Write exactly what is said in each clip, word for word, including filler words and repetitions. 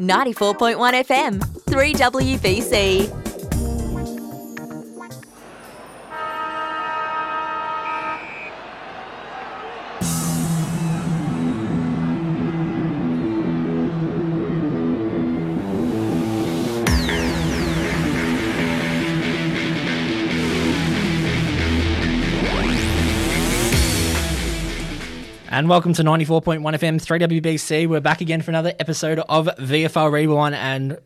ninety-four point one F M, three W B C. And welcome to ninety-four point one F M, three W B C. We're back again for another episode of V F L Rewind. And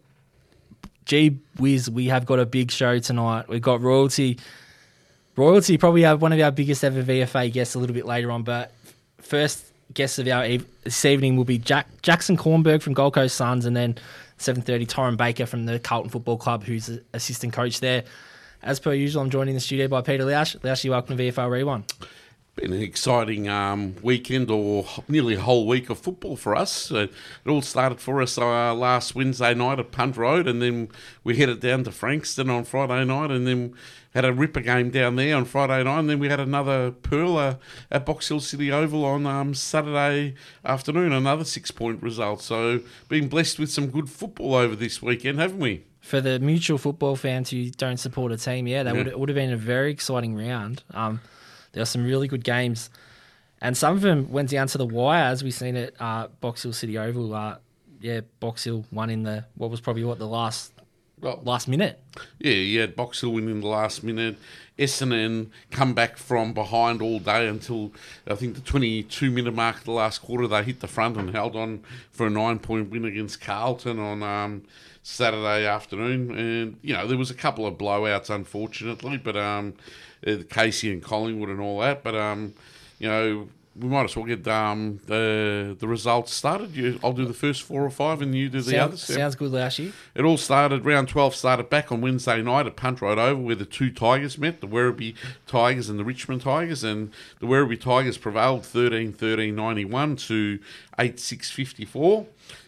gee whiz, we have got a big show tonight. We've got Royalty. Royalty probably have one of our biggest ever V F A guests a little bit later on. But first guest of our eve- this evening will be Jack Jackson Kornberg from Gold Coast Suns. And then seven thirty, Torrin Baker from the Carlton Football Club, who's the assistant coach there. As per usual, I'm joined in the studio by Peter Lausch. Lausch, welcome to V F L Rewind. Been an exciting um, weekend or nearly a whole week of football for us. Uh, it all started for us uh, last Wednesday night at Punt Road, and then we headed down to Frankston on Friday night, and then had a ripper game down there on Friday night, and then we had another pearler at Box Hill City Oval on um, Saturday afternoon, another six-point result. So been blessed with some good football over this weekend, haven't we? For the mutual football fans who don't support a team, yeah, that Yeah. would it would have been a very exciting round. Um, There were some really good games, and some of them went down to the wire, as we've seen at uh, Box Hill City Oval. Uh, yeah, Box Hill won in the what was probably what the last Well, last minute. Yeah, you had Box Hill win in the last minute. Essendon come back from behind all day until I think the twenty-two minute mark of the last quarter. They hit the front and held on for a nine-point win against Carlton on um, Saturday afternoon. And, you know, there was a couple of blowouts, unfortunately, but um, uh, Casey and Collingwood and all that. But, um, you know, we might as well get um, the the results started. You, I'll do the first four or five, and you do the Sound, others. sounds good, Lashy. It all started, round twelve started back on Wednesday night at Punt Road Oval, where the two Tigers met, the Werribee Tigers and the Richmond Tigers, and the Werribee Tigers prevailed thirteen thirteen ninety-one to eight six fifty-four.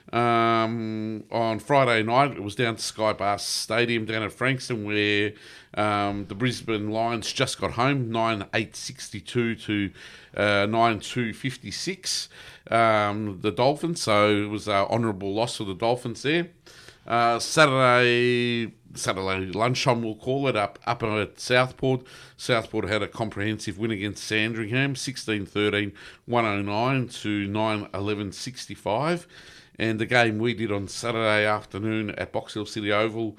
Um, on Friday night, it was down to Skybar Stadium down at Frankston, where um, the Brisbane Lions just got home, nine eight sixty-two to uh, nine two fifty-six. Um, the Dolphins, so it was an honourable loss for the Dolphins there. Uh, Saturday, Saturday lunchtime, we'll call it, up up at Southport. Southport had a comprehensive win against Sandringham, sixteen thirteen, one oh nine to nine eleven sixty-five. And the game we did on Saturday afternoon at Box Hill City Oval,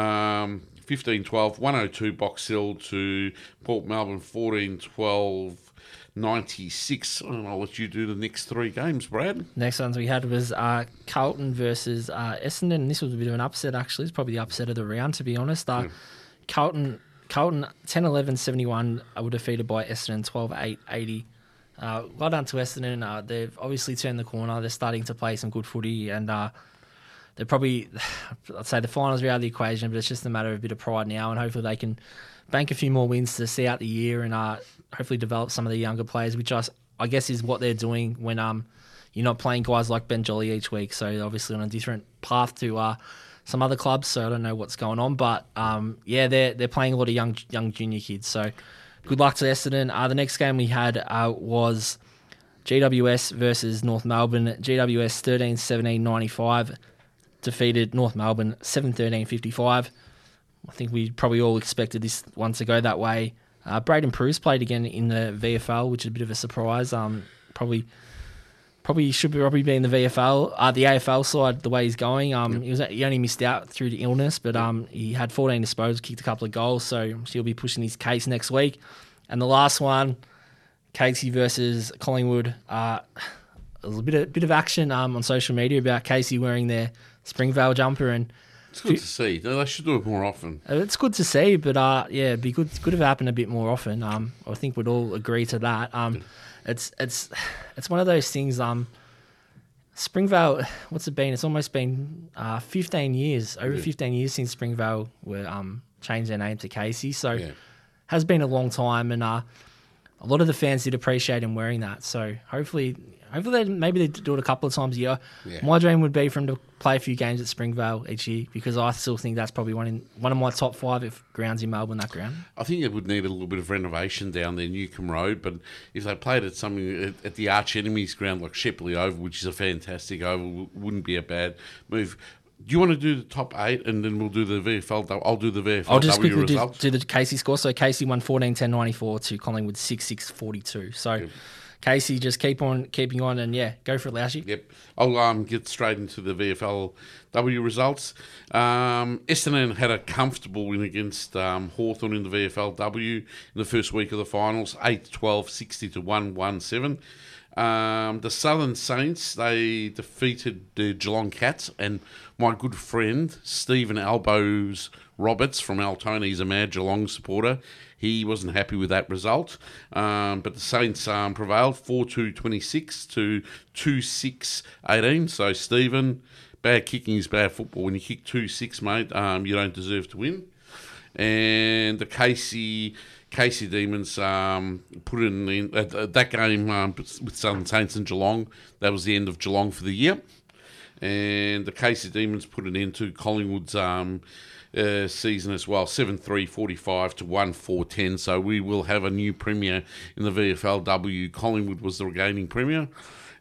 um, fifteen twelve, one oh two Box Hill to Port Melbourne, fourteen twelve, ninety-six. And I'll let you do the next three games, Brad. Next ones we had was uh, Carlton versus uh, Essendon, and this was a bit of an upset, actually. It's probably the upset of the round, to be honest. Uh, Yeah. Carlton, Carlton ten eleven seventy-one were defeated by Essendon twelve eight eighty. Uh, well done to Essendon. Uh, they've obviously turned the corner. They're starting to play some good footy, and uh, they're probably, I'd say the finals are out of the equation, but it's just a matter of a bit of pride now, and hopefully they can bank a few more wins to see out the year and uh, hopefully develop some of the younger players, which I, I guess is what they're doing when um you're not playing guys like Ben Jolly each week. So they're obviously on a different path to uh, some other clubs, so I don't know what's going on. But um, yeah, they're, they're playing a lot of young young junior kids, so good luck to Essendon. Uh, the next game we had uh, was G W S versus North Melbourne. G W S thirteen seventeen ninety-five defeated North Melbourne seven thirteen fifty-five. I think we probably all expected this one to go that way. Uh, Braden Pruce played again in the V F L, which is a bit of a surprise. Um, probably probably should be probably be in the V F L, uh, the A F L side, the way he's going. Um, yep. he was he only missed out through the illness, but um, he had fourteen disposals, kicked a couple of goals, so he'll be pushing his case next week. And the last one, Casey versus Collingwood. Uh, there was a bit of bit of action um, on social media about Casey wearing their Springvale jumper, and It's good to see. They should do it more often. it's good to see, but uh, yeah, it'd be good good if it happened a bit more often. Um, I think we'd all agree to that. Um, it's it's it's one of those things. Um, Springvale, what's it been? It's almost been uh, fifteen years, over Yeah. fifteen years since Springvale were um changed their name to Casey. So Yeah. has been a long time, and uh, a lot of the fans did appreciate him wearing that. So hopefully, hopefully they, maybe they do it a couple of times a year. Yeah. My dream would be for him to play a few games at Springvale each year because I still think that's probably one in one of my top five if grounds in Melbourne, that ground. I think it would need a little bit of renovation down there, Newcombe Road, but if they played at something at, at the arch enemy's ground like Shepley Oval, which is a fantastic oval, wouldn't be a bad move. Do you want to do the top eight and then we'll do the V F L? I'll do the V F L W I'll just quickly do, results. do the Casey score. So Casey won fourteen ten ninety-four to Collingwood six six forty-two. So Yep. Casey, just keep on keeping on and, yeah, go for it, Laushy. Yep. I'll um, get straight into the V F L W results. Um, Essendon had a comfortable win against um, Hawthorn in the V F L W in the first week of the finals, eight twelve, sixty to one seventeen. Um, the Southern Saints, they defeated the Geelong Cats, and my good friend Stephen Elbows Roberts from Altona, he's a mad Geelong supporter. He wasn't happy with that result, um, but the Saints um, prevailed four two twenty-six to two six eighteen. So, Stephen, bad kicking is bad football. When you kick two six, mate, um, you don't deserve to win. And the Casey Casey Demons um, put it in uh, that game um, with Southern Saints and Geelong. That was the end of Geelong for the year. And the Casey Demons put it into Collingwood's um, uh, season as well, seven three forty-five to one four ten. So we will have a new premier in the V F L W. Collingwood was the reigning premier,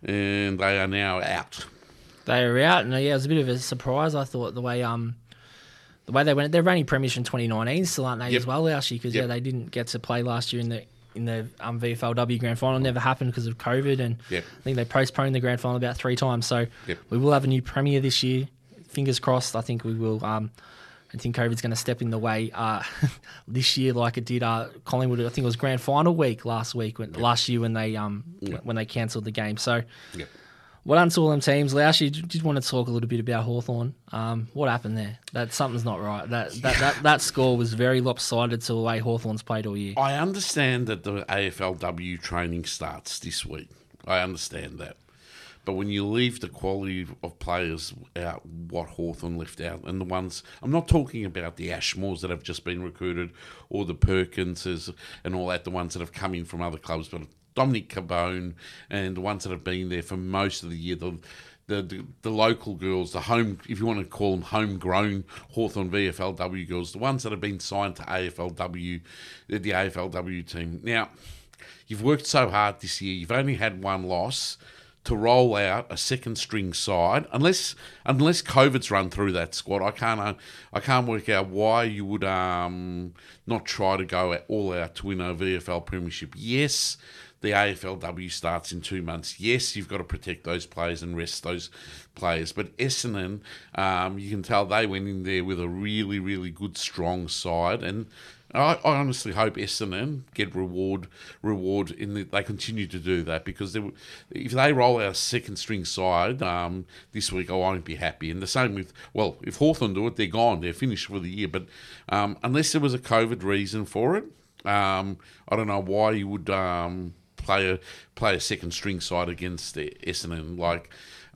and they are now out. They were out, and yeah, it was a bit of a surprise. I thought the way um the way they went, they're reigning premiers in twenty nineteen, still aren't they Yep. as well, actually? Because Yep. yeah, they didn't get to play last year in the in the um, V F L W grand final. It never happened because of COVID, and Yep. I think they postponed the grand final about three times. So Yep. we will have a new premier this year. Fingers crossed. I think we will. Um, I think COVID's going to step in the way uh, this year, like it did uh, Collingwood. I think it was grand final week last week, when, Yep. last year when they um Yep. when they cancelled the game. So. Yep. Well done to all them teams. Laush, you did want to talk a little bit about Hawthorn. Um, what happened there? That something's not right. That that, that that score was very lopsided to the way Hawthorn's played all year. I understand that the A F L W training starts this week. I understand that. But when you leave the quality of players out, what Hawthorn left out, and the ones, I'm not talking about the Ashmores that have just been recruited or the Perkinses and all that, the ones that have come in from other clubs, but Dominic Cabone and the ones that have been there for most of the year, the the, the, the local girls, the home, if you want to call them homegrown Hawthorn V F L W girls, the ones that have been signed to A F L W, the, the A F L W team. Now, you've worked so hard this year, you've only had one loss. To roll out a second string side, unless unless COVID's run through that squad, I can't uh, I can't work out why you would um not try to go all out to win a V F L premiership. Yes, the A F L W starts in two months. Yes, you've got to protect those players and rest those players. But Essendon, um, you can tell they went in there with a really, really good, strong side, and I, I honestly hope Essendon get reward reward in the, they continue to do that, because they, if they roll out a second string side um, this week, I won't be happy. And the same with, well, if Hawthorn do it, they're gone, they're finished for the year. But um, unless there was a COVID reason for it, um, I don't know why you would um, play a play a second string side against Essendon. Like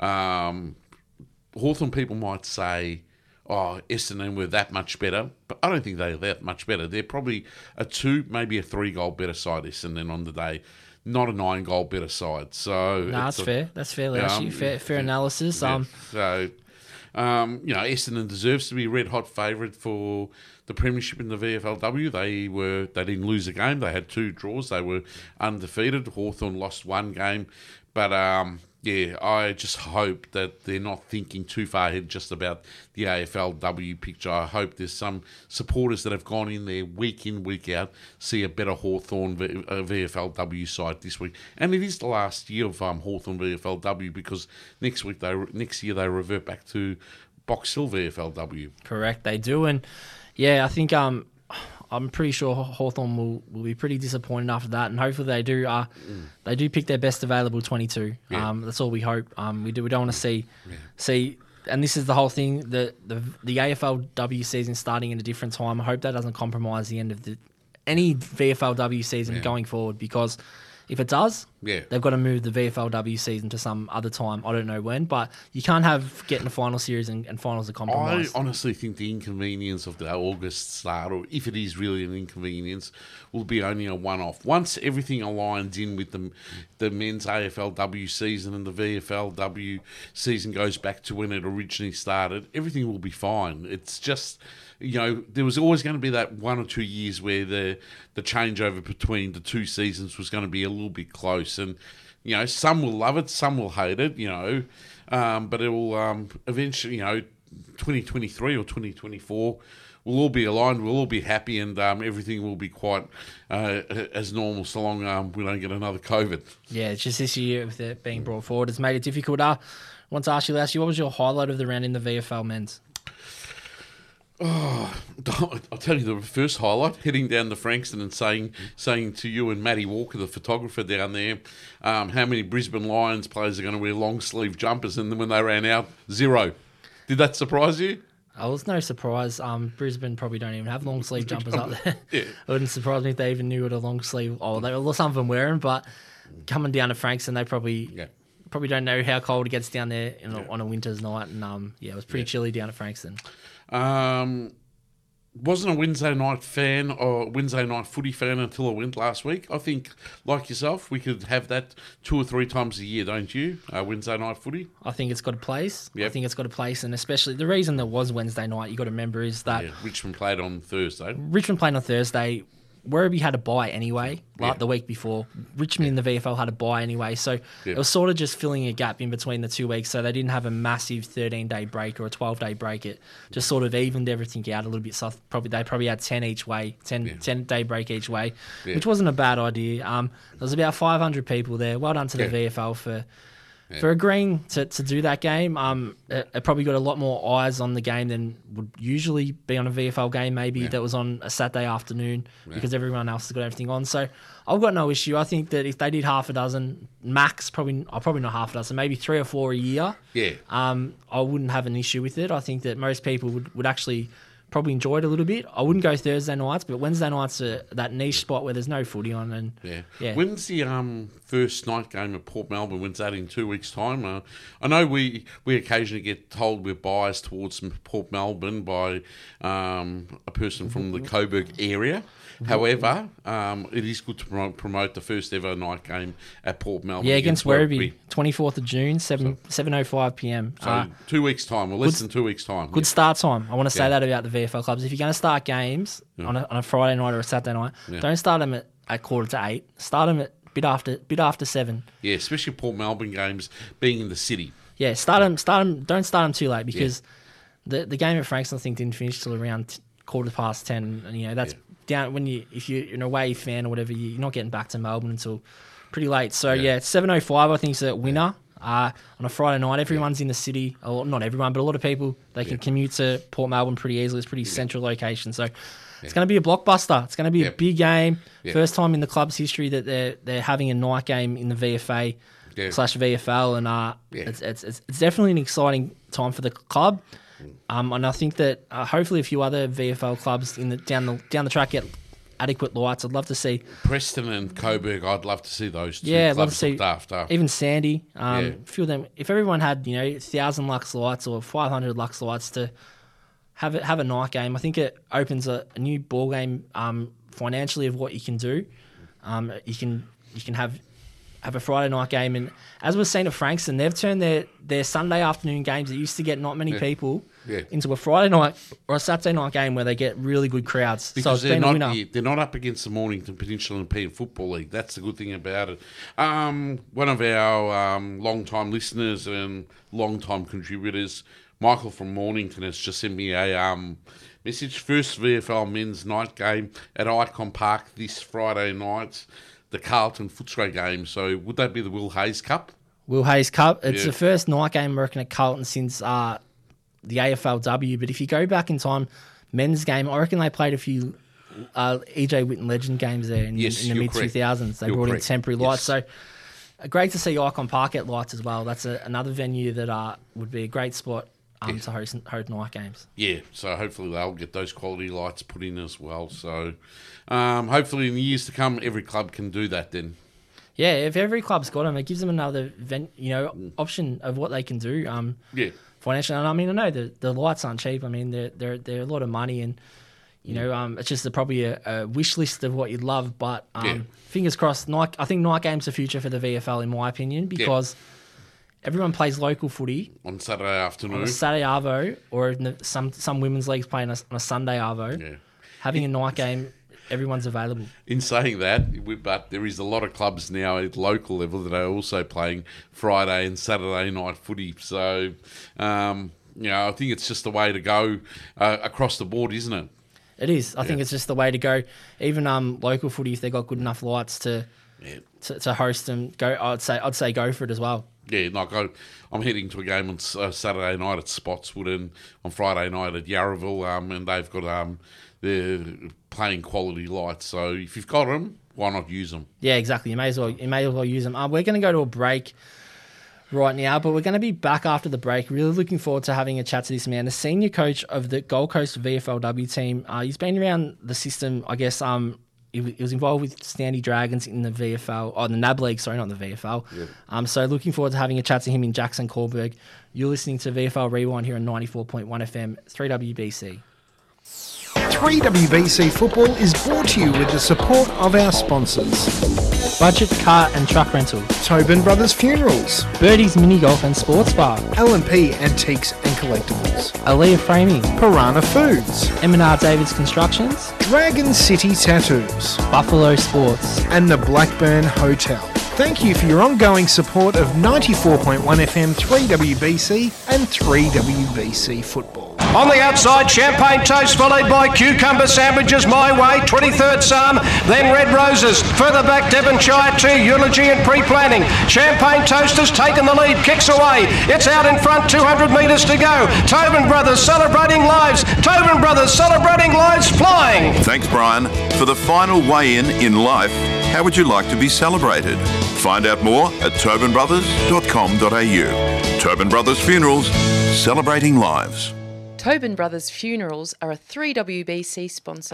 um, Hawthorn people might say, oh, Essendon were that much better, but I don't think they're that much better. They're probably a two, maybe a three-goal better side, Essendon, on the day, not a nine-goal better side. So No, that's a, fair. That's fair, Laush. um, fair, fair analysis. yeah, Um, so, um, you know, Essendon deserves to be red-hot favourite for the premiership in the V F L W. They were they didn't lose a game. They had two draws. They were undefeated. Hawthorn lost one game, but um, yeah, I just hope that they're not thinking too far ahead just about the A F L W picture. I hope there's some supporters that have gone in there week in, week out, see a better Hawthorn v, uh, V F L W side this week. And it is the last year of um, Hawthorn V F L W, because next week they next year they revert back to Box Hill V F L W. correct, they do. And yeah, I think um, I'm pretty sure Hawthorn will, will be pretty disappointed after that, and hopefully they do. Uh, mm. They do pick their best available twenty-two. Yeah. Um, that's all we hope. Um, we do. We don't want to see Yeah. see. And this is the whole thing. The, the the A F L W season starting at a different time. I hope that doesn't compromise the end of the any V F L W season Yeah. going forward, because if it does, Yeah. They've got to move the V F L W season to some other time. I don't know when, but you can't have getting a final series and, and finals a I compromise. honestly think the inconvenience of the August start, or if it is really an inconvenience, will be only a one-off. Once everything aligns in with the, the men's A F L W season and the V F L W season goes back to when it originally started, everything will be fine. It's just, you know, there was always going to be that one or two years where the the changeover between the two seasons was going to be a little bit close. And, you know, some will love it, some will hate it, you know, um, but it will um, eventually, you know, twenty twenty-three or twenty twenty-four, we'll all be aligned, we'll all be happy, and um, everything will be quite uh, as normal so long um, we don't get another COVID. Yeah, it's just this year with it being brought forward, it's made it difficult. Uh, I want to ask you, Lassie, what was your highlight of the round in the V F L men's? Oh, I'll tell you the first highlight, heading down to Frankston and saying saying to you and Matty Walker, the photographer down there, um, how many Brisbane Lions players are going to wear long-sleeve jumpers, and then when they ran out, zero. Did that surprise you? Oh, it was no surprise. Um, Brisbane probably don't even have long sleeve jumpers up there. Yeah. It wouldn't surprise me if they even knew what a long sleeve. Oh, they were some of them wearing, but coming down to Frankston, they probably Yeah. probably don't know how cold it gets down there in a, Yeah. on a winter's night. And um, yeah, it was pretty Yeah. chilly down at Frankston. Um, wasn't a Wednesday night fan or Wednesday night footy fan until I went last week. I think, like yourself, we could have that two or three times a year, don't you? Uh, Wednesday night footy. I think it's got a place. I Yep. think it's got a place, and especially the reason there was Wednesday night, you got to remember, is that Yeah, Richmond played on Thursday. Richmond played on Thursday. Werribee had a bye anyway, like Yeah. the week before. Richmond in the V F L had a bye anyway, so Yeah. it was sort of just filling a gap in between the two weeks. So they didn't have a massive thirteen-day break or a twelve-day break. It just sort of evened everything out a little bit. So probably they probably had ten each way, ten, Yeah. ten-day break each way, Yeah. which wasn't a bad idea. Um, there was about five hundred people there. Well done to the Yeah. V F L for for agreeing to, to do that game. Um, it, it probably got a lot more eyes on the game than would usually be on a V F L game, maybe Yeah. that was on a Saturday afternoon because everyone else has got everything on. So I've got no issue. I think that if they did half a dozen, max, probably, oh, probably not half a dozen, maybe three or four a year, Yeah. um, I wouldn't have an issue with it. I think that most people would, would actually probably enjoy it a little bit. I wouldn't go Thursday nights, but Wednesday nights are that niche spot where there's no footy on. And Yeah. yeah. When's the um, first night game at Port Melbourne? When's that in two weeks' time? Uh, I know we, we occasionally get told we're biased towards Port Melbourne by um, a person from the Coburg area. However, um, it is good to promote, promote the first ever night game at Port Melbourne. Yeah, against Werribee, twenty-fourth of June, seven seven oh five p.m. So Uh, two weeks' time, or less than two weeks' time. Good yeah. start time. I want to say Yeah. that about the V F L clubs. If you're going to start games on, a, on a Friday night or a Saturday night, Yeah. don't start them at, at quarter to eight. Start them at bit after bit after seven. Yeah, especially Port Melbourne games being in the city. Yeah, start them. Start them. Don't start them too late because the the game at Frankston I think didn't finish till around t- quarter past ten, and you know that's Yeah. down when you if you're an away fan or whatever, you're not getting back to Melbourne until pretty late. So Yeah. yeah, seven oh five I think is a winner. Uh, on a Friday night, everyone's in the city. Or not everyone, but a lot of people, they can Yeah. commute to Port Melbourne pretty easily. It's a pretty central location. So it's going to be a blockbuster. It's going to be Yeah. a big game. Yeah. First time in the club's history that they're they're having a night game in the V F A Yeah. slash V F L, and uh, Yeah. it's, it's it's it's definitely an exciting time for the club. Um, and I think that uh, hopefully a few other V F L clubs in the down the down the track get adequate lights. I'd love to see Preston and Coburg, I'd love to see those two Yeah, I'd love clubs to see looked after. even Sandy. Um, Yeah. a few of them. If everyone had you know thousand lux lights or five hundred lux lights to have it have a night game, I think it opens a, a new ball game um, financially of what you can do. Um, you can you can have have a Friday night game, and as we've seen at Frankston, they've turned their, their Sunday afternoon games that used to get not many Yeah. people Yeah. into a Friday night or a Saturday night game where they get really good crowds. Because so it's they're been a not winner. the- they're not up against the Mornington Peninsula European Football League. That's the good thing about it. Um, one of our um, long-time listeners and long-time contributors, Michael from Mornington, has just sent me a um, message. First V F L men's night game at Icon Park this Friday night, the Carlton Footscray game. So would that be the Will Hayes Cup? Will Hayes Cup. It's Yeah. the first night game I reckon at Carlton since uh, the A F L W. But if you go back in time, men's game, I reckon they played a few uh, E J Whitten Legend games there in, Yes, in the you're mid two correct. thousands. They You're brought correct. in temporary Yes. lights. So uh, great to see Icon Park at lights as well. That's a, another venue that uh, would be a great spot um, Yes. to host, host night games. Yeah, so hopefully they'll get those quality lights put in as well. So um, hopefully in the years to come, every club can do that then. Yeah, if every club's got them, it gives them another ven- you know option of what they can do. Um, Yeah. financially, and I mean, I know the the lights aren't cheap. I mean, they're they're they're a lot of money, and you know, um, it's just a, probably a, a wish list of what you'd love. But um, Yeah. fingers crossed. Night, I think night game's the future for the V F L, in my opinion, because everyone plays local footy On Saturday afternoon. on a Saturday arvo, or in the, some some women's leagues playing on a, on a Sunday arvo. Yeah. Having a night game, everyone's available. In saying that, we- but there is a lot of clubs now at local level that are also playing Friday and Saturday night footy. So, um, you know, I think it's just the way to go uh, across the board, isn't it? It is. I think it's just the way to go. Even um, local footy, if they got good enough lights to, Yeah. to to host them, go. I'd say I'd say go for it as well. Yeah, like I, I'm heading to a game on uh, Saturday night at Spotswood and on Friday night at Yarraville, um, and they've got um, they're playing quality lights. So if you've got them, why not use them? Yeah, exactly. You may as well you may as well use them. Uh, we're going to go to a break right now, but we're going to be back after the break. Really looking forward to having a chat to this man, the senior coach of the Gold Coast V F L W team. Uh, he's been around the system, I guess. Um, he, w- he was involved with Stanley Dragons in the V F L, or the N A B League, sorry, not the V F L. Yeah. Um, so looking forward to having a chat to him in Jackson Kohlberg. You're listening to V F L Rewind here on ninety-four point one F M, three W B C. three W B C Football is brought to you with the support of our sponsors. Budget Car and Truck Rental, Tobin Brothers Funerals, Birdie's Mini Golf and Sports Bar, L and P Antiques and Collectibles, Aaliyah Framing, Piranha Foods, M and R Davids Constructions, Dragon City Tattoos, Buffalo Sports. and the Blackburn Hotel. Thank you for your ongoing support of ninety-four point one F M, three W B C and three W B C Football. On the outside, champagne toast followed by cucumber sandwiches my way, twenty-third Psalm, then Red Roses. Further back, Devonshire two, Eulogy and pre-planning. Champagne toast has taken the lead, kicks away. It's out in front, two hundred metres to go. Tobin Brothers celebrating lives. Tobin Brothers celebrating lives flying. Thanks, Brian. For the final weigh-in in life, how would you like to be celebrated? Find out more at tobin brothers dot com dot a u. Tobin Brothers Funerals, celebrating lives. Tobin Brothers Funerals are a three W B C sponsor.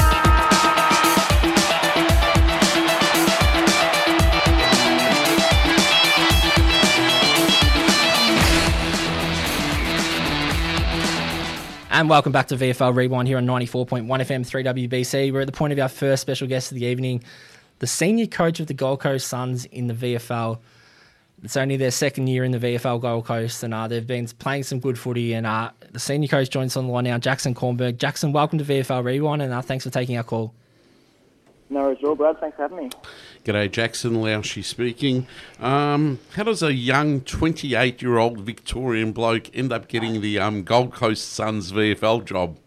And welcome back to V F L Rewind here on ninety-four point one F M, three W B C. We're at the point of our first special guest of the evening, the senior coach of the Gold Coast Suns in the V F L. It's only their second year in the V F L Gold Coast, and uh, they've been playing some good footy. And uh, the senior coach joins us on the line now, Jackson Kohlberg. Jackson, welcome to V F L Rewind, and uh, thanks for taking our call. No worries at all, Brad. Thanks for having me. G'day, Jackson Laushy speaking. Um, how does a young twenty-eight-year-old Victorian bloke end up getting the um, Gold Coast Suns V F L job?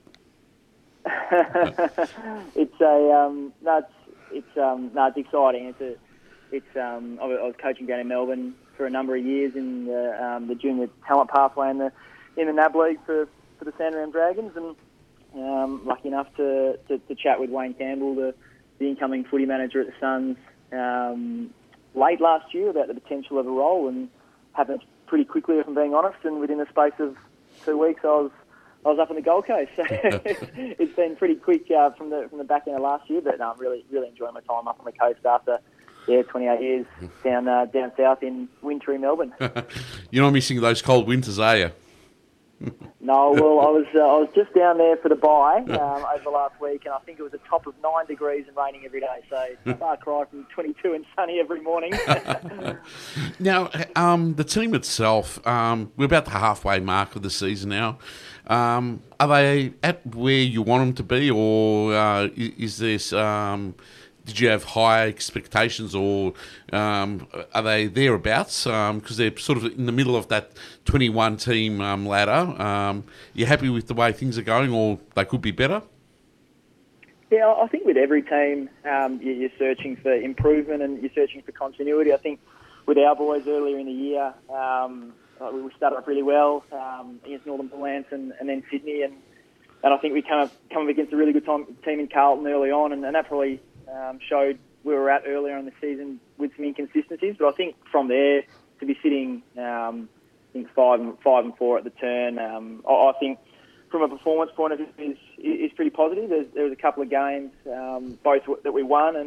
it's a um, no, it's it's um, no, it's exciting. It's a it's um, I was I was coaching down in Melbourne for a number of years in the um, the junior talent pathway in the in the N A B League for, for the Sandringham Dragons, and um, lucky enough to, to, to chat with Wayne Campbell, the the incoming footy manager at the Suns, um, late last year about the potential of a role, and happened pretty quickly, if I'm being honest. And within the space of two weeks, I was I was up on the Gold Coast. So it's been pretty quick uh, from the from the back end of last year, but no, I'm really really enjoying my time up on the coast after yeah twenty-eight years down uh, down south in wintry Melbourne. You're not missing those cold winters, are you? No, well, I was uh, I was just down there for the bye um, over the last week, and I think it was a top of nine degrees and raining every day. So it's a far cry from twenty-two and sunny every morning. Now, um, the team itself, um, we're about the halfway mark of the season now. Um, are they at where you want them to be, or uh, is, is this? Um, did you have high expectations, or um, are they thereabouts? Because um, they're sort of in the middle of that twenty-one team um, ladder. Um, you happy with the way things are going, or they could be better? Yeah, I think with every team, um, you're searching for improvement and you're searching for continuity. I think with our boys earlier in the year, um, we started off really well um, against Northern Bullants and, and then Sydney, and, and I think we come up, come up against a really good time, team in Carlton early on, and, and that probably um, showed where we were at earlier in the season with some inconsistencies. But I think from there to be sitting, um, I think five and five and four at the turn, um, I, I think. From a performance point of view, is is pretty positive. There's, there was a couple of games, um, both that we won, and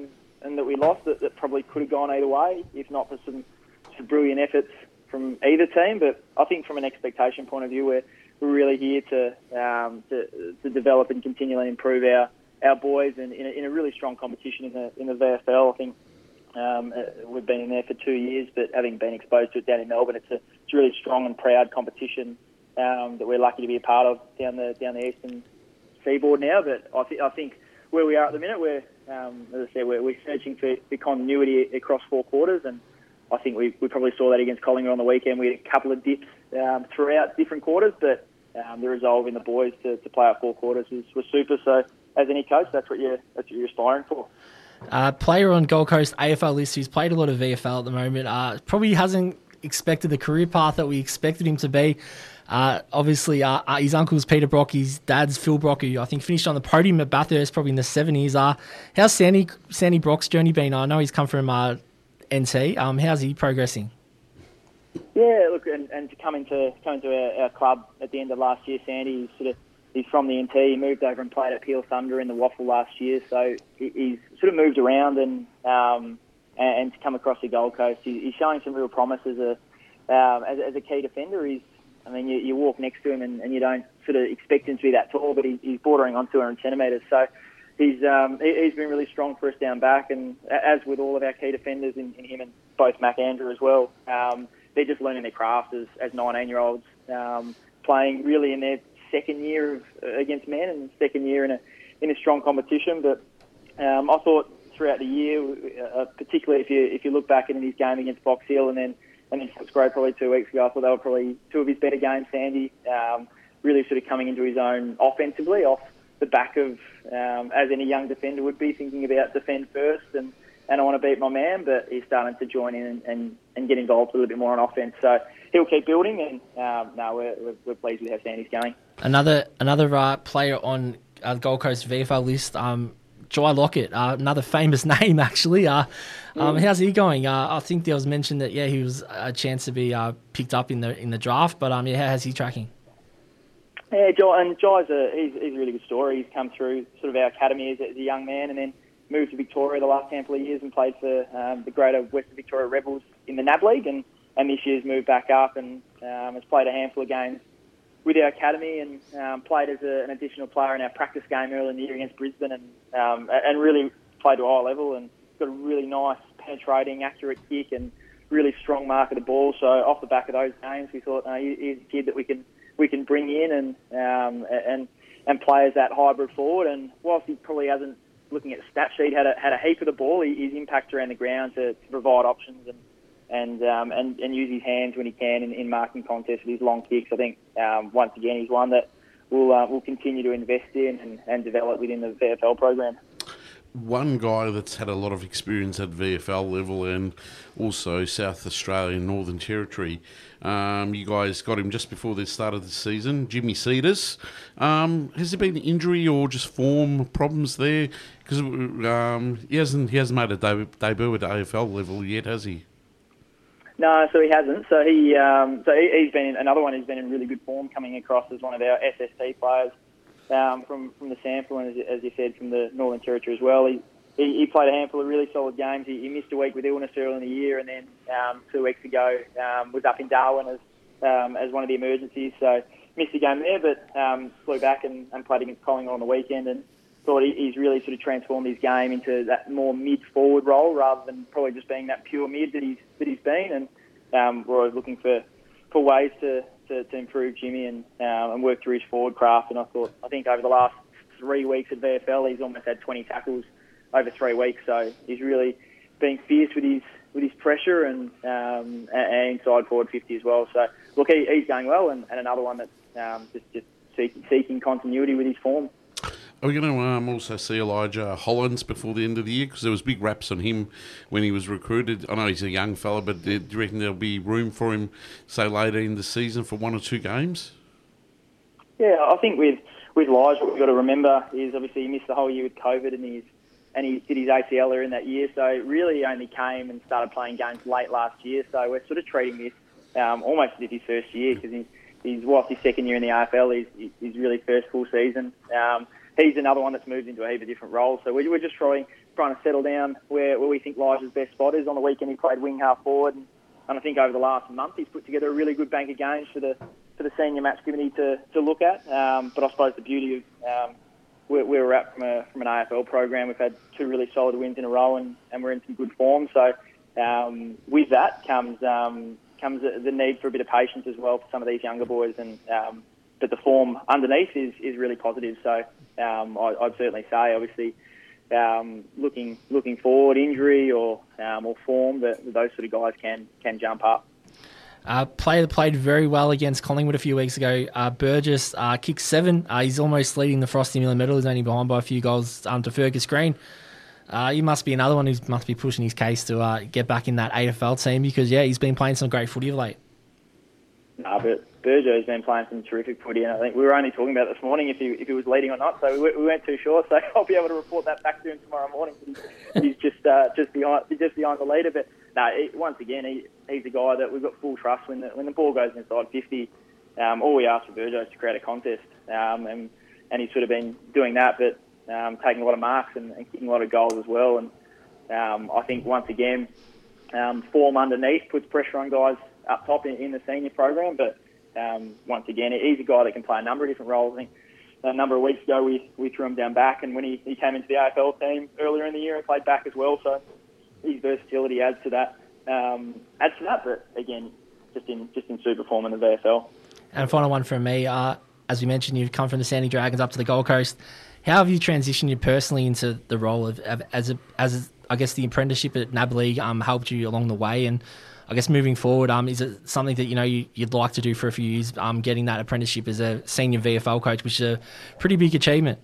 and that we lost that, that probably could have gone either way, if not for some, some brilliant efforts from either team. But I think from an expectation point of view, we're, we're really here to, um, to to develop and continually improve our, our boys, and in a, in a really strong competition in the in the V F L. I think um, we've been in there for two years, but having been exposed to it down in Melbourne, it's a, it's a really strong and proud competition um, that we're lucky to be a part of down the down the eastern seaboard now. But I, th- I think where we are at the minute, we're, um, as I said, we're, we're searching for, for continuity across four quarters, and I think we, we probably saw that against Collingwood on the weekend. We had a couple of dips um, throughout different quarters, but um, the resolve in the boys to, to play out four quarters was, was super. So as any coach, that's what you're, that's what you're aspiring for. Uh, player on Gold Coast A F L list who's played a lot of V F L at the moment, uh, probably hasn't expected the career path that we expected him to be. Uh, obviously, uh, uh, his uncle's Peter Brock, his dad's Phil Brock, who I think finished on the podium at Bathurst probably in the seventies. Uh, how's Sandy Sandy Brock's journey been? I know he's come from uh, N T. Um, how's he progressing? Yeah, look, and, and to come into come into our, our club at the end of last year, Sandy, he's sort of he's from the N T. He moved over and played at Peel Thunder in the Waffle last year, so he, he's sort of moved around and um, and, and to come across the Gold Coast, he, he's showing some real promise as a um, as, as a key defender. He's I mean, you, you walk next to him and, and you don't sort of expect him to be that tall, but he, he's bordering on two hundred centimetres. So he's um, he, he's been really strong for us down back, and as with all of our key defenders, in, in him and both Mac Andrew as well, um, they're just learning their craft as, as nineteen-year-olds, um, playing really in their second year of, uh, against men and second year in a in a strong competition. But um, I thought throughout the year, uh, particularly if you if you look back in his game against Box Hill and then and then Footscray probably two weeks ago, I thought they were probably two of his better games, Sandy, um, really sort of coming into his own offensively off the back of, um, as any young defender would be, thinking about defend first and, and I want to beat my man, but he's starting to join in and, and, and get involved a little bit more on offense. So he'll keep building, and um, no, we're, we're, we're pleased with how Sandy's going. Another another uh, player on uh, the Gold Coast V F L list, um, Jai Lockett, uh, another famous name actually. Uh, um, how's he going? Uh, I think there was mentioned that yeah he was a chance to be uh, picked up in the in the draft, but um yeah, how's he tracking? Yeah, Jai, and Jai's a he's, he's a really good story. He's come through sort of our academy as a, as a young man, and then moved to Victoria the last handful of years and played for um, the Greater Western Victoria Rebels in the NAB League, and, and this year's moved back up and um, has played a handful of games with our academy and um, played as a, an additional player in our practice game earlier in the year against Brisbane, and um, and really played to a high level and got a really nice penetrating, accurate kick and really strong mark of the ball. So off the back of those games, we thought, no, he's a kid that we can we can bring in and um, and and play as that hybrid forward. And whilst he probably hasn't, looking at the stat sheet, had a had a heap of the ball, his impact around the ground to, to provide options and. And, um, and and use his hands when he can in, in marking contests with his long kicks. I think um, once again he's one that we'll uh, we'll continue to invest in and, and develop within the V F L program. One guy that's had a lot of experience at V F L level and also South Australia and Northern Territory. Um, you guys got him just before the start of the season, Jimmy Cedars. Um, has there been injury or just form problems there? Because um, he hasn't he hasn't made a debut, debut at A F L level yet, has he? No, so he hasn't. So he, um, so he, he's been in, another one who's been in really good form, coming across as one of our S S T players um, from from the sample, and as, as you said, from the Northern Territory as well. He he, he played a handful of really solid games. He, he missed a week with illness early in the year, and then um, two weeks ago um, was up in Darwin as um, as one of the emergencies. So missed a game there, but um, flew back and, and played against Collingwood on the weekend, and thought he, he's really sort of transformed his game into that more mid-forward role rather than probably just being that pure mid that he's that he's been. And um, we're always looking for, for ways to, to, to improve Jimmy and um, and work through his forward craft. And I thought I think over the last three weeks at V F L, he's almost had twenty tackles over three weeks. So he's really being fierce with his with his pressure and um, and inside forward fifty as well. So look, he, he's going well, and, and another one that's um, just just seeking, seeking continuity with his form. Are we going to um, also see Elijah Hollins before the end of the year? Because there was big raps on him when he was recruited. I know he's a young fella, but do you reckon there'll be room for him, say, later in the season for one or two games? Yeah, I think with with Lige, what we've got to remember is obviously he missed the whole year with COVID, and he's and he did his A C L in that year. So really he only came and started playing games late last year. So we're sort of treating this um, almost as if his first year, because he's, he's whilst his second year in the A F L, he's, he's really first full season. Um, he's another one that's moved into a heap of different roles. So we, we're just trying trying to settle down where, where we think Elijah's best spot is. On the weekend he played wing half forward, and, and I think over the last month he's put together a really good bank of games for the for the senior match committee to, to look at. Um, but I suppose the beauty of um, where, where we're at from a from an A F L program, we've had two really solid wins in a row, and, and we're in some good form. So um, with that comes um, comes the need for a bit of patience as well for some of these younger boys, and um, but the form underneath is, is really positive. So um, I, I'd certainly say, obviously, um, looking looking forward, injury or um, or form, that those sort of guys can can jump up. Uh, player that played very well against Collingwood a few weeks ago, uh, Burgess, uh, kicked seven. Uh, he's almost leading the Frosty Miller medal. He's only behind by a few goals um, to Fergus Green. Uh, he must be another one who must be pushing his case to uh, get back in that A F L team because, yeah, he's been playing some great footy of late. No, but Burjo's been playing some terrific footy, and I think we were only talking about it this morning if he if he was leading or not. So we, we weren't too sure. So I'll be able to report that back to him tomorrow morning. He's, he's just uh, just behind just behind the leader. But no, he, once again, he, he's a guy that we've got full trust when the when the ball goes inside fifty. Um, all we ask for Burjo is to create a contest, um, and and he's sort of been doing that, but um, taking a lot of marks and, and kicking a lot of goals as well. And um, I think once again, um, form underneath puts pressure on guys up top in, in the senior program, but um, once again, he's a guy that can play a number of different roles. I think a number of weeks ago we, we threw him down back, and when he, he came into the A F L team earlier in the year, he played back as well. So his versatility adds to that. Um, adds to that, but again, just in just in super form in the V F L. And a final one from me. Uh, as we mentioned, you've come from the Sandy Dragons up to the Gold Coast. How have you transitioned you personally into the role of, of as a, as a, I guess the apprenticeship at NAB League um, helped you along the way, and I guess moving forward, um, is it something that you know you, you'd like to do for a few years? Um, getting that apprenticeship as a senior V F L coach, which is a pretty big achievement.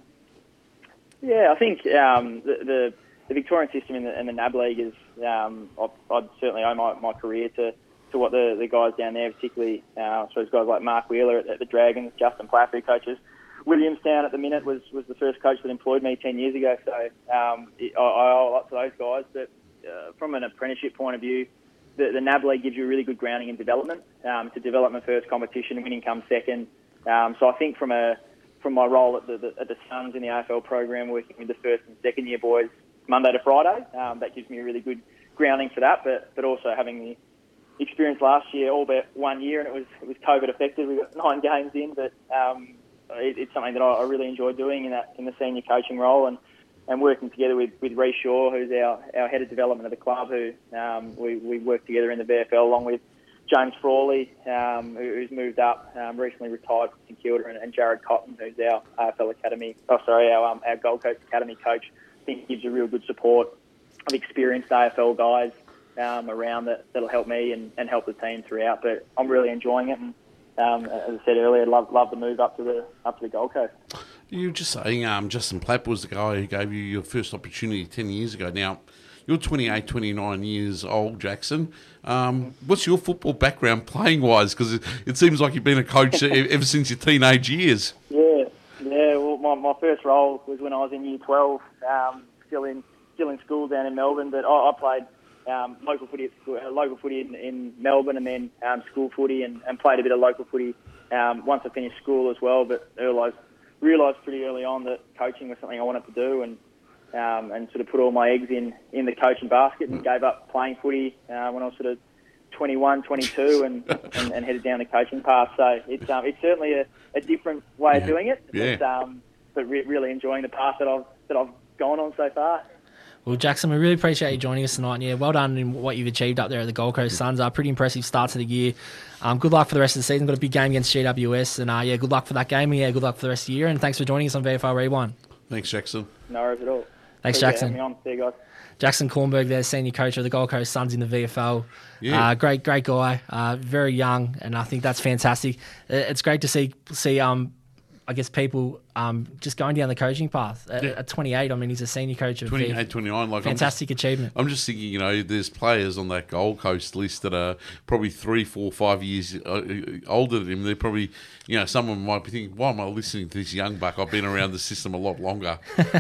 Yeah, I think um, the, the the Victorian system in the, in the NAB League is. Um, I'd, I'd certainly owe my, my career to, to what the, the guys down there, particularly uh, I suppose guys like Mark Wheeler at, at the Dragons, Justin Platt, who coaches Williamstown at the minute, was, was the first coach that employed me ten years ago. So um, I, I owe a lot to those guys. But uh, from an apprenticeship point of view, the, the NAB League gives you a really good grounding in development. Um, it's a development first competition, winning comes second. Um, so I think from a from my role at the, the, at the Suns in the A F L program, working with the first and second year boys Monday to Friday, um, that gives me a really good grounding for that. But but also having the experience last year, all but one year, and it was it was COVID affected. We got nine games in, but um, it, it's something that I, I really enjoy doing in that in the senior coaching role, and. And working together with, with Reece Shaw, who's our, our head of development of the club, who um, we, we work together in the V F L, along with James Frawley, um, who, who's moved up, um, recently retired from St Kilda, and, and Jared Cotton, who's our A F L Academy, oh sorry, our, um, our Gold Coast Academy coach. I think gives a real good support of experienced A F L guys um, around that that'll help me and, and help the team throughout. But I'm really enjoying it, and um, as I said earlier, love love the move up to the up to the Gold Coast. You were just saying um, Justin Platt was the guy who gave you your first opportunity ten years ago. Now, you're twenty-eight, twenty-nine years old, Jackson. Um, what's your football background playing-wise? Because it, it seems like you've been a coach ever since your teenage years. Yeah, yeah. Well, my, my first role was when I was in year twelve, um, still in still in school down in Melbourne. But I, I played um, local footy at school, uh, local footy in, in Melbourne, and then um, school footy, and, and played a bit of local footy um, once I finished school as well. But realised realised pretty early on that coaching was something I wanted to do, and um, and sort of put all my eggs in, in the coaching basket, and gave up playing footy uh, when I was sort of twenty-one, twenty-two, and, and, and headed down the coaching path. So it's um, it's certainly a, a different way yeah. of doing it, yeah. but, um, but re- really enjoying the path that I've that I've gone on so far. Well, Jackson, we really appreciate you joining us tonight. And yeah, well done in what you've achieved up there at the Gold Coast Suns. A uh, pretty impressive start to the year. Um, good luck for the rest of the season. Got a big game against G W S, and uh, yeah, good luck for that game. And yeah, good luck for the rest of the year. And thanks for joining us on V F L Rewind. Thanks, Jackson. No worries at all. Thanks, Appreciate Jackson. having me on. See you guys. Jackson Kornberg, there, senior coach of the Gold Coast Suns in the V F L. Yeah. Uh, great, great guy. Uh, very young, and I think that's fantastic. It's great to see see um, I guess people um, just going down the coaching path. At, Yeah. at twenty-eight, I mean, he's a senior coach of twenty-eight, V- twenty-nine. Like fantastic I'm just, achievement. I'm just thinking, you know, there's players on that Gold Coast list that are probably three, four, five years uh, older than him. They're probably, you know, someone might be thinking, why am I listening to this young buck? I've been around the system a lot longer.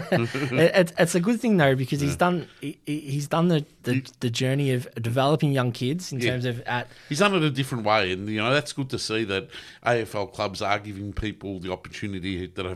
it, it's, it's a good thing though, because he's done he, he's done the, the, the journey of developing young kids in Yeah. terms of at He's done it a different way, and you know that's good to see that A F L clubs are giving people the opportunity that have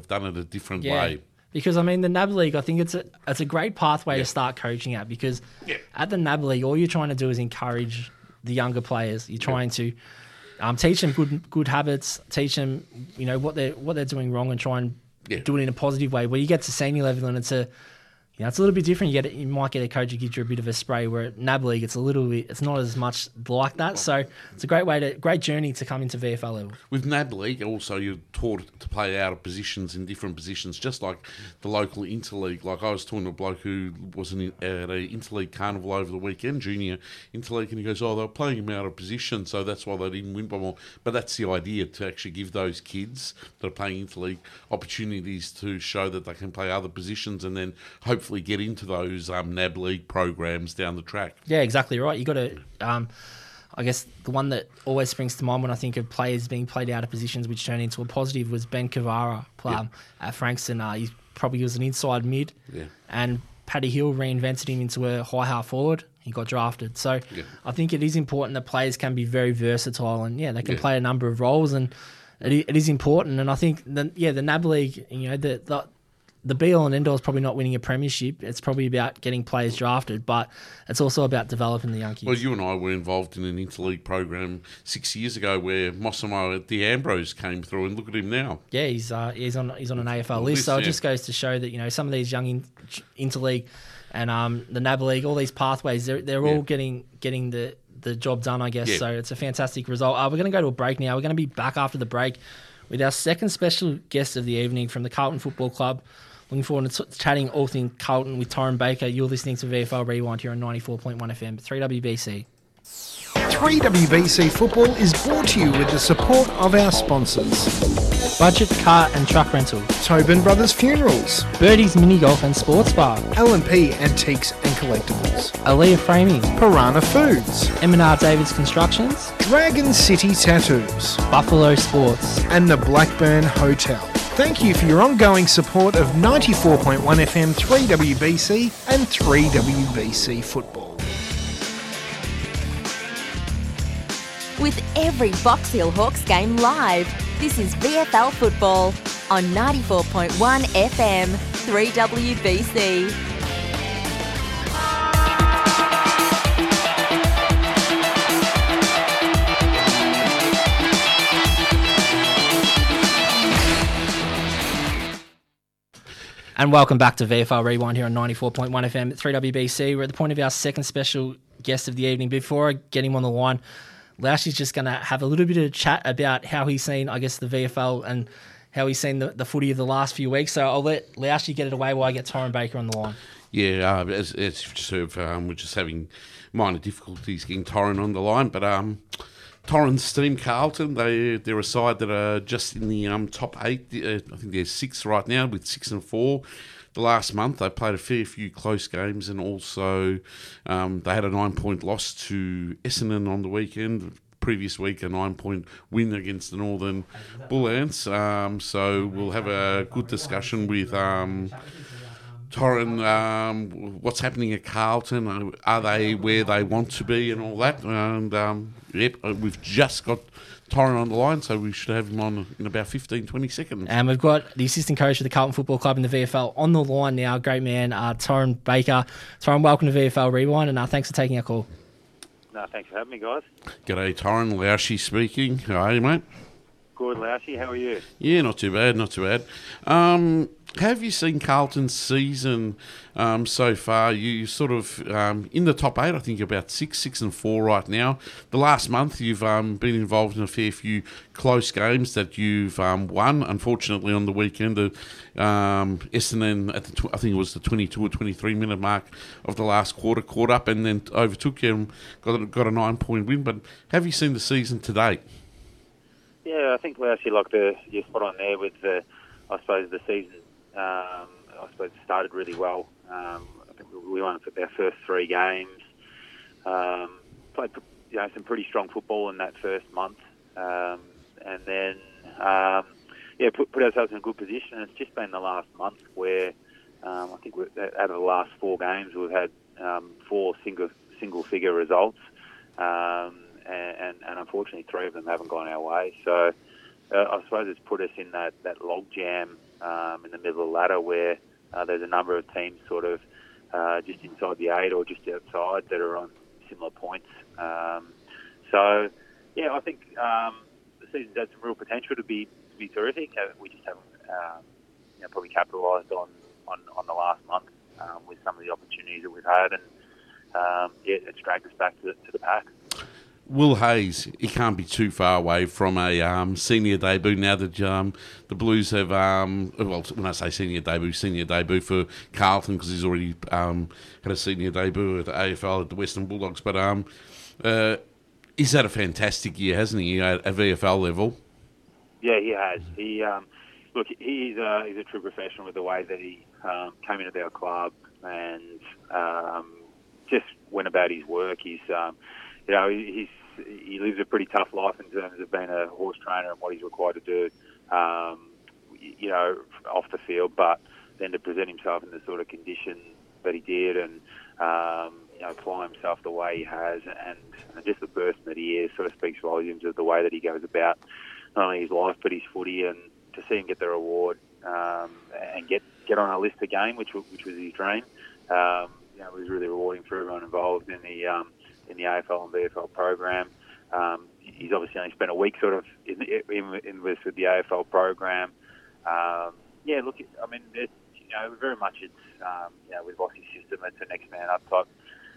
done it a different Yeah. way. Because, I mean, the N A B League, I think it's a, it's a great pathway Yeah. to start coaching at, because Yeah. at the N A B League, all you're trying to do is encourage the younger players. You're trying to um, teach them good good habits, teach them, you know, what they're, what they're doing wrong, and try and Yeah. do it in a positive way. Where you get to senior level and it's a, you know, it's a little bit different. You get you might get a coach who gives you a bit of a spray. Where at N A B League, it's a little bit, it's not as much like that. So it's a great way to, great journey to come into V F L level. With N A B League, also you're taught to play out of positions in different positions, just like the local interleague. Like I was talking to a bloke who was in, at a interleague carnival over the weekend, junior interleague, and he goes, "Oh, they were playing him out of position, so that's why they didn't win by more." But that's the idea, to actually give those kids that are playing interleague opportunities to show that they can play other positions, and then hopefully get into those um, N A B League programs down the track. Yeah, exactly right. You got to, um, I guess the one that always springs to mind when I think of players being played out of positions which turned into a positive was Ben Cavara um, at Frankston. Uh, he probably was an inside mid, Yeah. and Paddy Hill reinvented him into a high half forward. He got drafted. So Yeah. I think it is important that players can be very versatile, and yeah, they can Yeah. play a number of roles, and it, i- it is important. And I think the, yeah, the N A B League, you know, the, the the be all and end all is probably not winning a premiership. It's probably about getting players drafted, but it's also about developing the young kids. Well, you and I were involved in an interleague program six years ago where Mossimo D'Ambrose came through, and look at him now. Yeah, he's uh, he's on he's on an A F L Well, list, this, so it yeah. just goes to show that, you know, some of these young in, interleague and um, the N A B League, all these pathways, they're they're Yeah. all getting getting the, the job done, I guess. Yeah. So it's a fantastic result. Uh, we're going to go to a break now. We're going to be back after the break with our second special guest of the evening from the Carlton Football Club. Looking forward to t- chatting all things Carlton with Torrin Baker. You're listening to V F L Rewind here on ninety-four point one F M, three W B C. three W B C Football is brought to you with the support of our sponsors. Budget Car and Truck Rental, Tobin Brothers Funerals, Birdie's Mini Golf and Sports Bar, L and P Antiques and Collectibles, Aaliyah Framing, Piranha Foods, M and R Davids Constructions, Dragon City Tattoos, Buffalo Sports. and the Blackburn Hotel. Thank you for your ongoing support of ninety-four point one F M, three W B C and three W B C Football. With every Box Hill Hawks game live, this is V F L Football on ninety-four point one F M, three W B C. And welcome back to V F L Rewind here on ninety-four point one F M, three W B C. We're at the point of our second special guest of the evening. Before I get him on the line, Laushy's just going to have a little bit of chat about how he's seen, I guess, the V F L and how he's seen the, the footy of the last few weeks. So I'll let Laushy get it away while I get Torrin Baker on the line. Yeah, uh, as, as you've just heard, um, we're just having minor difficulties getting Torrin on the line, but um, Torrin's team, Carlton, they, they're a side that are just in the um, top eight. Uh, I think they're sixth right now with six and four. The last month, they played a fair few close games, and also um, they had a nine-point loss to Essendon on the weekend. Previous week, a nine-point win against the Northern Bull Ants. Um, so we'll have a good discussion with um, Torrin, um, what's happening at Carlton. Are they where they want to be and all that? And um, yep, we've just got Torrin on the line, so we should have him on in about fifteen, twenty seconds. And we've got the assistant coach of the Carlton Football Club in the V F L on the line now. Great man, uh, Torrin Baker. Torrin, welcome to V F L Rewind, and uh, thanks for taking our call. No, thanks for having me, guys. G'day, Torrin. Laushy speaking. How are you, mate? Good, Laushy. How are you? Yeah, not too bad, not too bad. Um, have you seen Carlton's season um, so far? You sort of um, in the top eight, I think about six, six and four right now. The last month, you've um, been involved in a fair few close games that you've um, won. Unfortunately, on the weekend, the um, Essendon at the tw- I think it was the twenty-two or twenty-three minute mark of the last quarter, caught up and then overtook you and got a, got a nine point win. But have you seen the season to date? Yeah, I think Laushy, like the you're spot on there with the, I suppose the season. Um, I suppose it started really well. Um, I think we won our first three games. Um, played you know some pretty strong football in that first month, um, and then um, yeah, put put ourselves in a good position. And it's just been the last month where um, I think we're, out of the last four games we've had um, four single single figure results, um, and, and, and unfortunately three of them haven't gone our way. So uh, I suppose it's put us in that that log jam. um, in the middle of the ladder where uh, there's a number of teams sort of uh, just inside the eight or just outside that are on similar points. Um, so, yeah, I think um, the season's had some real potential to be to be terrific. Uh, we just haven't um, you know, probably capitalised on, on, on the last month um, with some of the opportunities that we've had, and um, yeah, it's dragged us back to, to the pack. Will Hayes, he can't be too far away from a um, senior debut now that um, the Blues have, um, well, when I say senior debut, senior debut for Carlton, because he's already um, had a senior debut at the A F L at the Western Bulldogs. But um, uh, he's had a fantastic year, hasn't he, at a V F L level? Yeah, he has. He um, Look, he's a, he's a true professional with the way that he um, came into our club and um, just went about his work. He's, um, you know, he's he lives a pretty tough life in terms of being a horse trainer and what he's required to do, um, you know, off the field. But then to present himself in the sort of conditions that he did, and um, you know, apply himself the way he has, and, and just the person that he is, sort of speaks volumes of the way that he goes about not only his life but his footy. And to see him get the reward um, and get get on a list again, which which was his dream, um, you know, it was really rewarding for everyone involved in the um, in the A F L and V F L program. Um, he's obviously only spent a week sort of in, in, in with the A F L program. Um, yeah, look, I mean, it, you know, very much it's, um, you know, with Vossi's system, it's a next man up type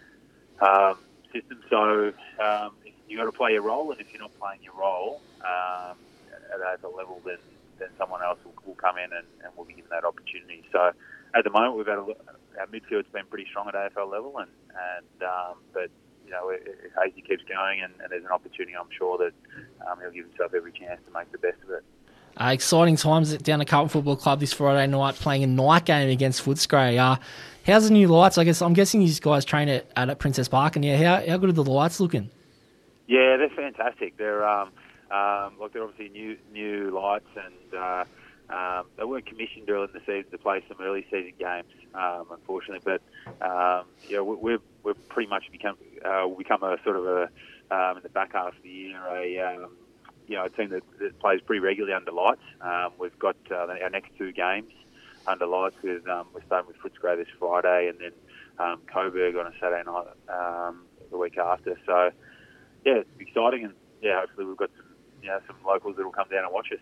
um, system. So um, you got to play your role, and if you're not playing your role um, at A F L level, then, then someone else will, will come in and, and will be given that opportunity. So at the moment, we've had a, our midfield's been pretty strong at A F L level, and, and um, but you know, if Hazy keeps going and, and there's an opportunity, I'm sure that um, he'll give himself every chance to make the best of it. Uh, exciting times down at Carlton Football Club this Friday night, playing a night game against Footscray. Uh, how's the new lights? I guess I'm guessing these guys train at, at Princess Park, and yeah, how how good are the lights looking? Yeah, they're fantastic. They're um, um, like they're obviously new new lights, and uh, um, they weren't commissioned early in the season to play some early season games, um, unfortunately. But um, yeah, we, we've we've pretty much become uh, become a sort of a um, in the back half of the year a um, you know, a team that, that plays pretty regularly under lights. Um, we've got uh, our next two games under lights. With um, we're starting with Footscray this Friday, and then um, Coburg on a Saturday night um, the week after. So yeah, it's exciting, and yeah, hopefully we've got some you know some locals that will come down and watch us.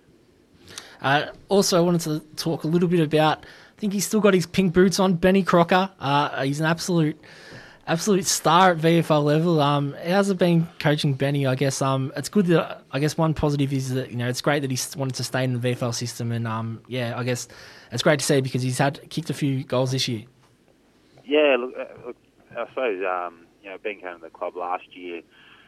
Uh, also, I wanted to talk a little bit about. I think he's still got his pink boots on. Benny Crocker. Uh, he's an absolute. Absolute star at V F L level. Um, how's it been coaching Benny? I guess um, it's good that I guess one positive is that you know it's great that he's wanted to stay in the V F L system, and um, yeah, I guess it's great to see because he's had kicked a few goals this year. Yeah, look, uh, look I suppose um, you know being kind of the club last year,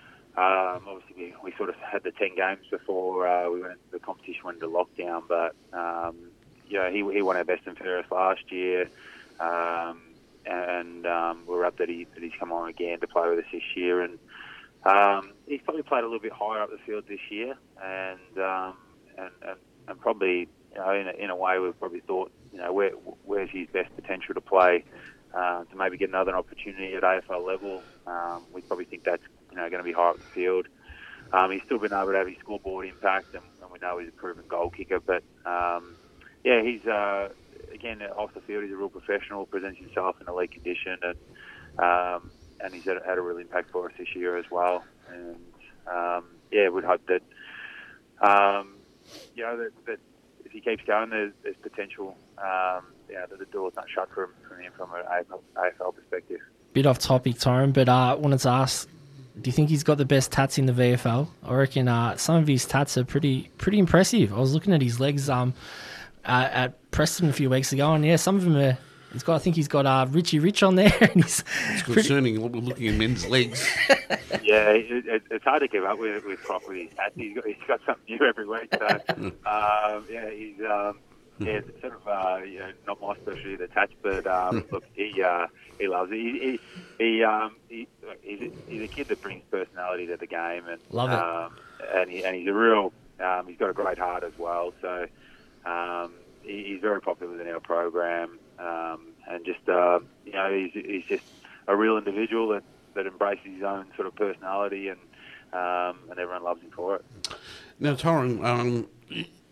um, obviously we, we sort of had the ten games before uh, we went the competition went into lockdown, but um, you know he he won our best and fairest last year. Um, And um, we're up that, he, that he's come on again to play with us this year. And um, he's probably played a little bit higher up the field this year. And um, and, and, and probably, you know, in a, in a way, we've probably thought, you know, where, where's his best potential to play uh, to maybe get another opportunity at A F L level. Um, we probably think that's, you know, going to be higher up the field. Um, he's still been able to have his scoreboard impact, and, and we know he's a proven goal kicker. But, um, yeah, he's... Uh, Again, off the field, he's a real professional, presents himself in elite condition, and um, and he's had, had a real impact for us this year as well. And um, yeah, we'd hope that um, you know that, that if he keeps going, there's, there's potential. Um, yeah, that the door's not shut for him from him from an A F L perspective. Bit off topic, Tyrone, but I uh, wanted to ask: do you think he's got the best tats in the V F L? I reckon uh, some of his tats are pretty pretty impressive. I was looking at his legs. Um. Uh, at Preston a few weeks ago, and yeah, some of them are. He's got. I think he's got uh, Richie Rich on there. And he's it's concerning pretty... looking at men's legs. Yeah, it, it, it's hard to keep up with with properly. He's got, he's got something new every week. So um, yeah, he's um, yeah, it's sort of uh, you know, not my specialty, the tats, but um, look, he uh, he loves it. He he, he, um, he he's, a, he's a kid that brings personality to the game, and love it. Um, and he, and he's a real. Um, he's got a great heart as well. So. Um, he, he's very popular within our program, um, and just uh, you know, he's, he's just a real individual that, that embraces his own sort of personality, and um, and everyone loves him for it. Now, Tyrone, um,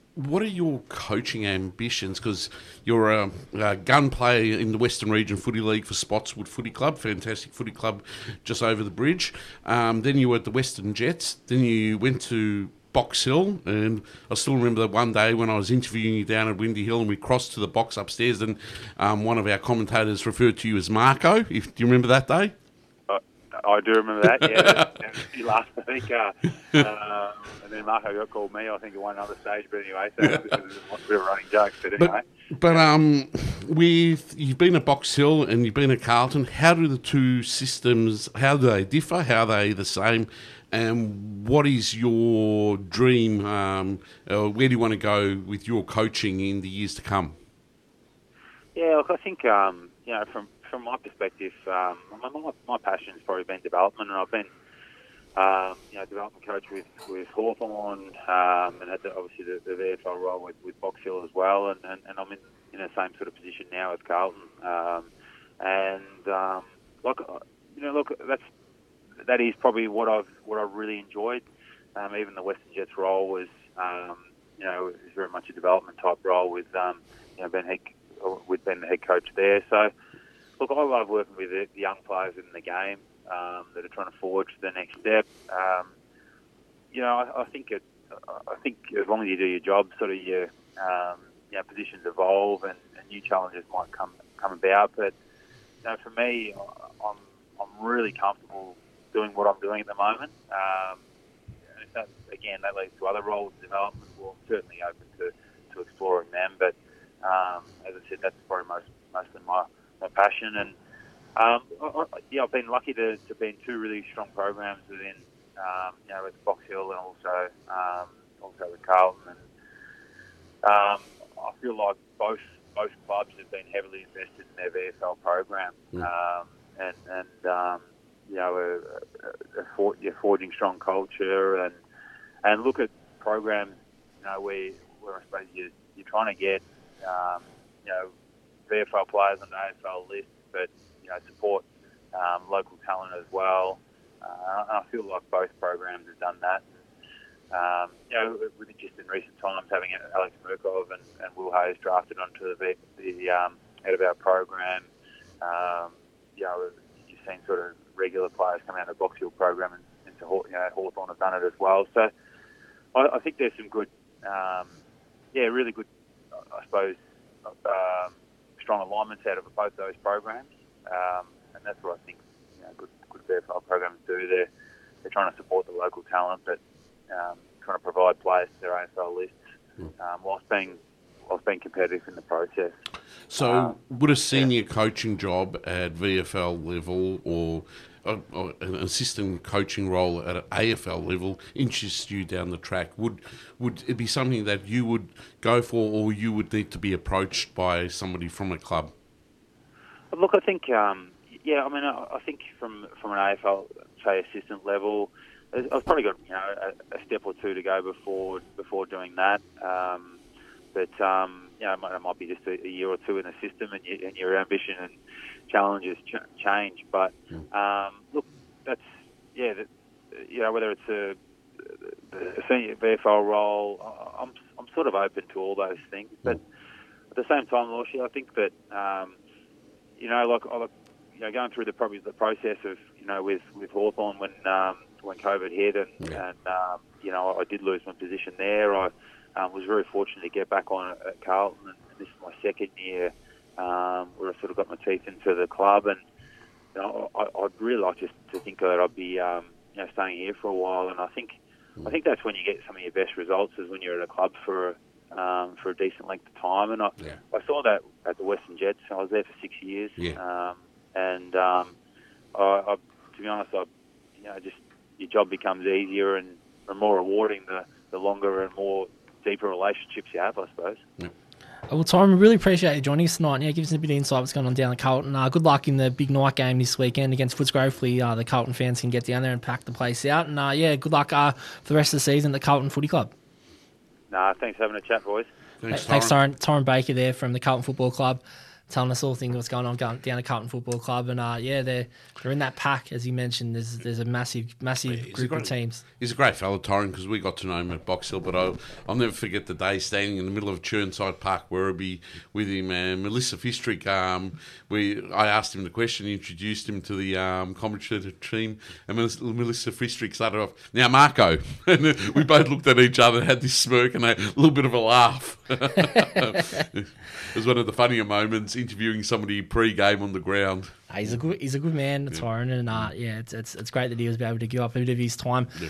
what are your coaching ambitions? Because you're a, a gun player in the Western Region Footy League for Spotswood Footy Club, fantastic footy club just over the bridge. Um, then you were at the Western Jets. Then you went to Box Hill, and I still remember that one day when I was interviewing you down at Windy Hill, and we crossed to the box upstairs, and um, one of our commentators referred to you as Marco. If, do you remember that day? I do remember that, yeah. Last week, uh, uh, and then Marco got called me, I think, at one other stage. But anyway, so it was a bit of a running joke. But anyway. But, but um, with you've been at Box Hill and you've been at Carlton. How do the two systems? How do they differ? How are they the same? And what is your dream? Um, uh, where do you want to go with your coaching in the years to come? Yeah, look, I think um, you know from. From my perspective, um, my, my, my passion has probably been development, and I've been, um, you know, development coach with, with Hawthorn, um, and had the, obviously the, the V F L role with, with Box Hill as well, and, and, and I'm in, in the same sort of position now with Carlton. Um, and um, look, you know, look, that's that is probably what I've what I've really enjoyed. Um, even the Western Jets role was, um, you know, it was very much a development type role with, um, you know, Ben head, with Ben the head coach there. So. Look, I love working with the young players in the game um, that are trying to forge the next step. Um, you know, I, I think it. I think as long as you do your job, sort of your um, you know, positions evolve and, and new challenges might come come about. But you know, for me, I'm I'm really comfortable doing what I'm doing at the moment. Um, and if that, again, that leads to other roles in development. Well, I'm certainly open to, to exploring them. But um, as I said, that's probably most mostly my my passion, and um, I, I, yeah, I've been lucky to, to be in two really strong programs within, um, you know, with Box Hill and also um, also with Carlton, and um, I feel like both both clubs have been heavily invested in their V F L program, Mm. um, and and um, you know, a, a, a for, you're forging strong culture, and and look at programs, you know, where where I suppose you you're trying to get, um, you know. V F L players on the A F L list, but you know, support um, local talent as well. Uh, and I feel like both programs have done that. Um, you know, with just in recent times having Alex Murkov and, and Will Hayes drafted onto the, the um, head of our program, um, you know, you've seen sort of regular players come out of the Box Hill program and into you know, Hawthorn have done it as well. So I, I think there's some good, um, yeah, really good, I suppose. Um, strong alignments out of both those programs, um, and that's what I think you know, good, good V F L programs do. They're they're trying to support the local talent, but um, trying to provide players to their A F L lists um, whilst being whilst being competitive in the process. So, um, would a senior yeah. coaching job at V F L level or, or, or an assistant coaching role at an A F L level interest you down the track? Would would it be something that you would go for, or you would need to be approached by somebody from a club? Look, I think, um, yeah, I mean, I, I think from from an A F L, say, assistant level, I've probably got you know a, a step or two to go before before doing that. Um, but um, you know, it might, it might be just a, a year or two in the system, and, you, and your ambition and challenges ch- change. But um, look, that's yeah, that, you know, whether it's a, a senior V F L role, I'm I'm sort of open to all those things. But at the same time, Lawshie, I think that um, you know, like, like you know, going through the probably the process of you know with with Hawthorn when um, when COVID hit, and, yeah. and um, you know, I did lose my position there. I um, was very fortunate to get back on at Carlton, and this is my second year um, where I sort of got my teeth into the club, and you know, I, I'd really like just to think that I'd be um, you know staying here for a while, and I think I think that's when you get some of your best results is when you're at a club for um, for a decent length of time, and I Yeah. I saw that at the Western Jets. I was there for six years, Yeah. um, and um, I, I, to be honest, I you know just your job becomes easier and, and more rewarding the, the longer and more deeper relationships you have, I suppose. Yeah. Well, Tom, we really appreciate you joining us tonight. Yeah, give us a bit of insight what's going on down at Carlton. Uh, good luck in the big night game this weekend against Footscray. Hopefully, uh, the Carlton fans can get down there and pack the place out. And uh, yeah, good luck uh, for the rest of the season at the Carlton Footy Club. Nah, thanks for having a chat, boys. Thanks, Thanks, Tyron. Tyron Baker there from the Carlton Football Club. telling us all things what's going on down down at Carlton Football Club, and uh, yeah, they're they're in that pack as you mentioned. There's there's a massive massive He's a group great- of teams. He's a great fellow, Torrin, because we got to know him at Box Hill, but I'll, I'll never forget the day standing in the middle of Churnside Park, Werribee, with him and Melissa Fistrick. Um, we, I asked him the question, introduced him to the um, commentary team, and Melissa, Melissa Fistrick started off, "Now, Marco." And we both looked at each other, had this smirk and a little bit of a laugh. It was one of the funnier moments, interviewing somebody pre-game on the ground. Uh, he's a good he's a good man, Torrin, and uh, yeah, it's, it's it's great that he was able to give up a bit of his time.